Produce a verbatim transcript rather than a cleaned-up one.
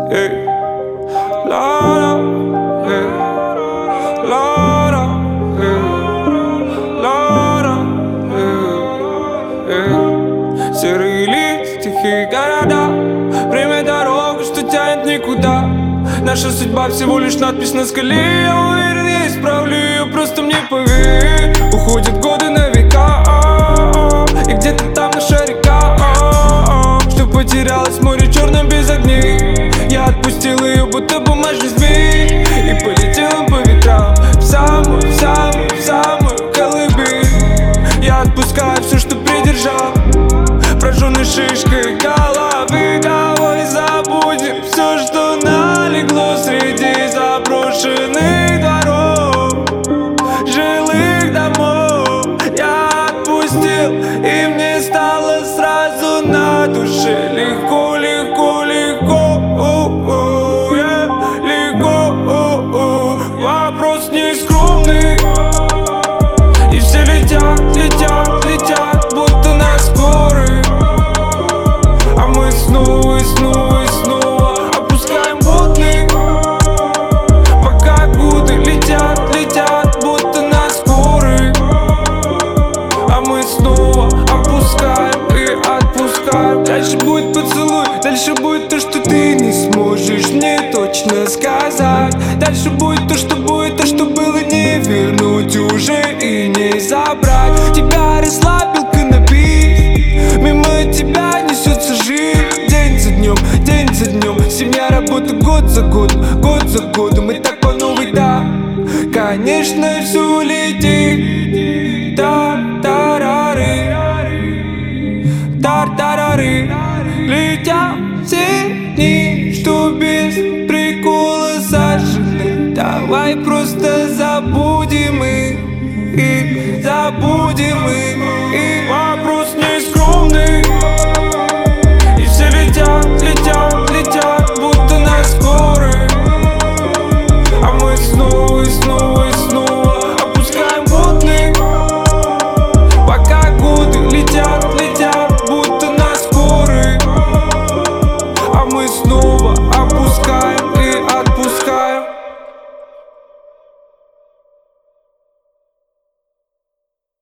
ey. Lara, ey. Lara, ey. Lara, ей, ей. Серые лица, тихие города, время дорогу, что тянет никуда. Наша судьба всего лишь надпись на скале. Я уверен, я исправлю ее, просто мне поверь. Уходят годы на века, и где-то там наша река, что потерялась в море черном без огней. Я отпустил ее, будто бумажный змей, и полетел по ветрам в самую, в самую, в самую колыбель. Я отпускаю все, что придержал, прожженной шишкой головы. Давай забудем все, что налегло среди заброшенных дворов, жилых домов. Я отпустил, и мне стало сразу на душе легко, легко, легко, о-о, yeah, легко, о-о. Вопрос не скромный, и все летят, летят, летят, будто на скорой. А мы снова и снова и снова опускаем водный, пока годы летят, летят, будто на скорой. А мы снова опускаем и отпускаем. Дальше будет поцелуй, дальше будет то, что ты не сможешь мне точно сказать. Дальше будет то, что будет, то, что было, не вернуть уже и не забрать. Тебя расслабил каннабис, мимо тебя несется жизнь. День за днем, день за днем, семья, работа, год за годом, год за годом. И так по новой, да, конечно, все летит. Тар-тарары, тар-тарары. Летят все дни, что без прикола сожжены. Давай просто забудем их, и забудем их.